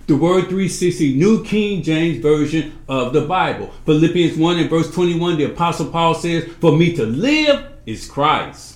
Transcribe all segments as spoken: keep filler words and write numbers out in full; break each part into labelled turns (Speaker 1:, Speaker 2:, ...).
Speaker 1: The Word three sixty, New King James Version of the Bible. Philippians one and verse twenty-one, the Apostle Paul says, "For me to live is Christ."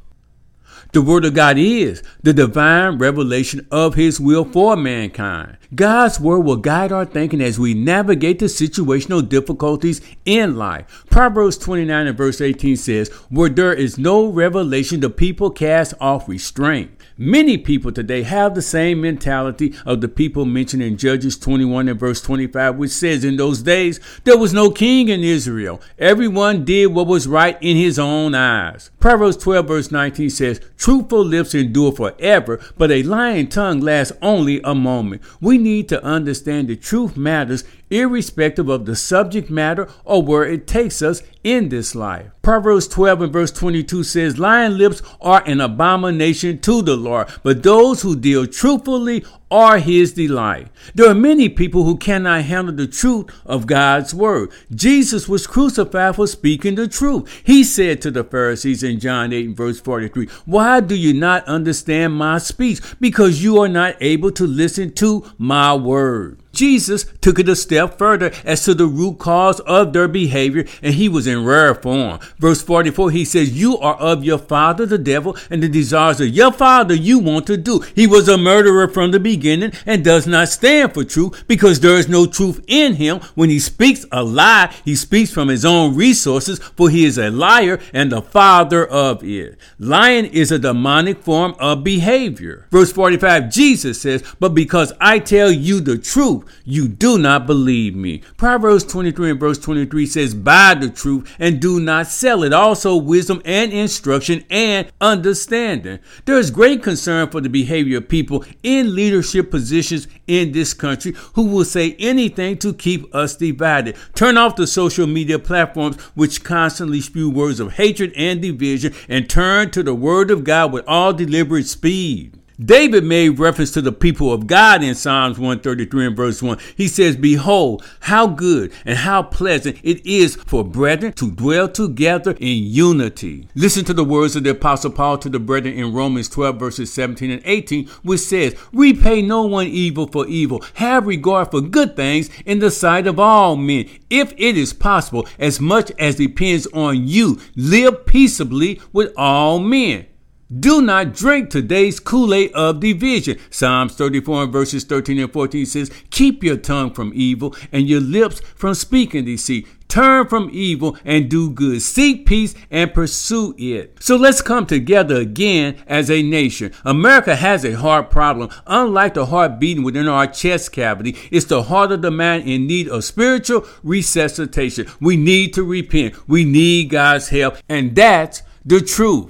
Speaker 1: The Word of God is the divine revelation of His will for mankind. God's Word will guide our thinking as we navigate the situational difficulties in life. Proverbs twenty-nine and verse eighteen says, "Where there is no revelation, the people cast off restraint." Many people today have the same mentality of the people mentioned in Judges twenty-one and verse twenty-five, which says, "In those days there was no king in Israel. Everyone did what was right in his own eyes." Proverbs twelve verse nineteen says, "Truthful lips endure forever, but a lying tongue lasts only a moment." We need to understand that truth matters irrespective of the subject matter or where it takes us in this life. Proverbs twelve and verse twenty-two says, "Lying lips are an abomination to the Lord, but those who deal truthfully are His delight." There are many people who cannot handle the truth of God's word. Jesus was crucified for speaking the truth. He said to the Pharisees in John eight and verse forty-three, "Why do you not understand my speech? Because you are not able to listen to my word." Jesus took it a step further as to the root cause of their behavior, and He was in rare form. Verse forty-four, He says, "You are of your father, the devil, and the desires of your father you want to do." He was a murderer from the beginning and does not stand for truth because there is no truth in him. When he speaks a lie, he speaks from his own resources, for he is a liar and the father of it. Lying is a demonic form of behavior. Verse forty-five, Jesus says, "But because I tell you the truth, you do not believe me." Proverbs twenty-three and verse twenty-three says, "Buy the truth and do not sell it." Also wisdom and instruction and understanding. There is great concern for the behavior of people in leadership positions in this country who will say anything to keep us divided. Turn off the social media platforms which constantly spew words of hatred and division and turn to the word of God with all deliberate speed. David made reference to the people of God in Psalms one thirty-three and verse one. He says, "Behold, how good and how pleasant it is for brethren to dwell together in unity." Listen to the words of the Apostle Paul to the brethren in Romans twelve verses seventeen and eighteen, which says, "Repay no one evil for evil. Have regard for good things in the sight of all men. If it is possible, as much as depends on you, live peaceably with all men. Do not drink today's Kool-Aid of division." Psalms thirty-four and verses thirteen and fourteen says, "Keep your tongue from evil and your lips from speaking deceit. Turn from evil and do good. Seek peace and pursue it." So let's come together again as a nation. America has a heart problem. Unlike the heart beating within our chest cavity, it's the heart of the man in need of spiritual resuscitation. We need to repent. We need God's help. And that's the truth.